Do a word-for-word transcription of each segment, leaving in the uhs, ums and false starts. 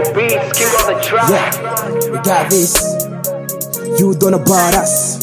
the beats, king of the track. Yeah, we got this. You don't know about us.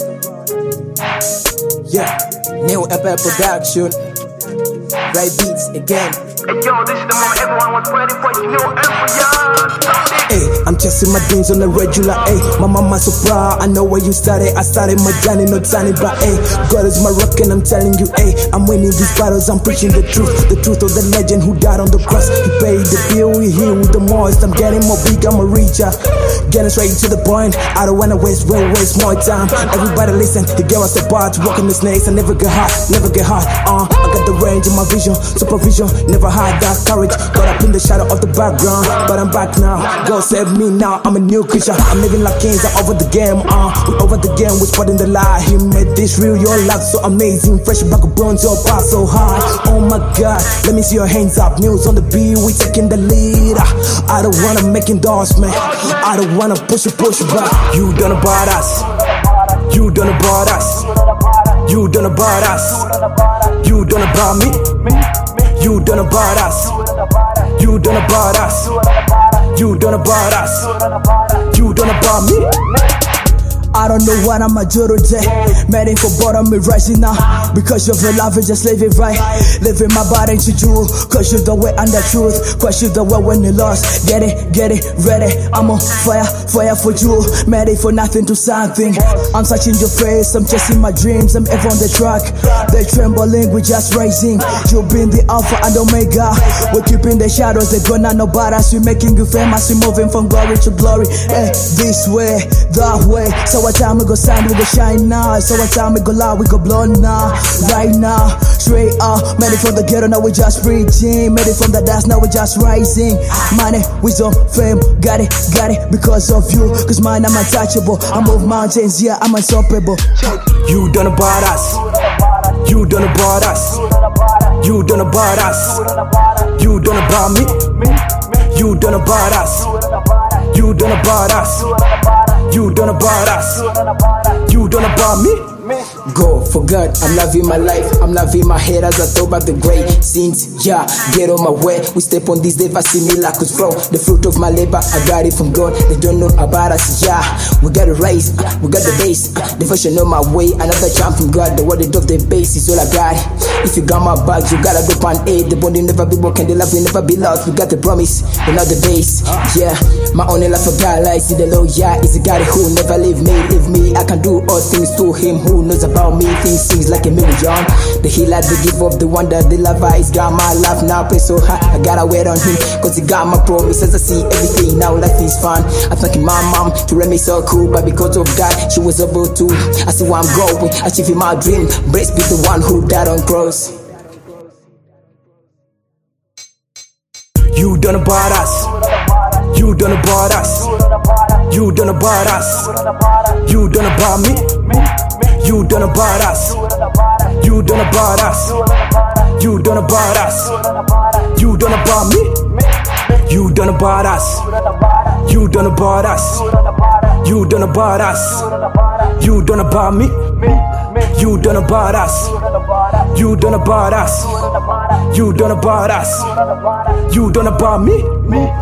Yeah, new F L production. Right beats again. Hey yo, this is the moment everyone was waiting for. You know, everyone. Hey, I'm chasing my dreams on a regular. Hey, my mama's so proud. I know where you started. I started my journey, not tiny, but hey, God is my rock, and I'm telling you, hey, I'm winning these battles. I'm preaching the truth, the truth of the legend who died on the cross. He paid the bill. We here with the most. I'm getting more big. I'm a reacher. Getting straight to the point. I don't wanna waste, way waste more time. Everybody listen. He gave us the bar to walk in the snakes and never get hot, never get hot. Uh, I got the range in my vision, supervision. Never had that courage. Got up in the shadow of the background, but I'm back now. God save me now. I'm a new creature. I'm living like kings. I'm over the game. Uh, we over the game. We're spotting the lie. He made this real. Your life so amazing. Fresh back of bones. Your bar so high. Oh my God. Let me see your hands up. News on the beat. We taking the lead. I don't wanna make endorsement. I don't wanna push it, push it back. You done about us. You done about us. You done about us. You done about me. You done about us. You done about us. You done about us. You done about me. I don't know what I'ma do today. Made for bottom me rising now. Because of your love, just live it right. Living my body to you. Cause you're the way and the truth. Cause you're the way when you lost. Get it, get it, ready. I'm on fire, fire for you. Made it for nothing to something. I'm touching your face, I'm chasing my dreams. I'm ever on the track. They're trembling, we just rising. You've been the Alpha and Omega. We're keeping the shadows, they're gonna know about us. We're making you famous, we're moving from glory to glory. Hey, this way, that way. So what time we go shine, we go shine now. So what time we go loud, we go blow now. Right now, straight up. Made it from the ghetto, now we just preaching. Made it from the dust, now we just rising. Money, wisdom, fame, got it, got it because of you. Cause mine, I'm untouchable. I move mountains, yeah, I'm unstoppable. You done about us. You done about us. You done about us. You done about me. You done about us. You done about us. You done about us. You done about me. Go for God, I'm loving my life. I'm loving my head as I thought about the great sins. Yeah, get on my way. We step on this day, I see miracles flow. The fruit of my labor, I got it from God. They don't know about us. Yeah, we got a race, uh, we got the base. Uh, the version on my way, another champ from God. The word of the base is all I got. If you got my back, you gotta go pan aid. The bond will never be broken, the love will never be lost. We got the promise, we're not the base. Yeah, my only love for God lies in the Lord. Yeah, it's a God who never leave me, leave me. I can do all things to Him who knows about me. Things sings like a million. The healer, the give up, the wonder, the lover. He's got my life now, pray so high. I gotta wait on Him, cause He got my promises. I see everything now, life is fun. I'm thanking my mom to let me so cool, but because of God, she was able to. I see where I'm going, achieving my dream. Blessed be the one who died on cross. You done about us. You done about us. You done about us. You done about me. You done about us. You done about us. You done about us. You done about me. You done about us. You done about us. You done about us. You done about me. You done about us. You done about us. You done about us. You done about me.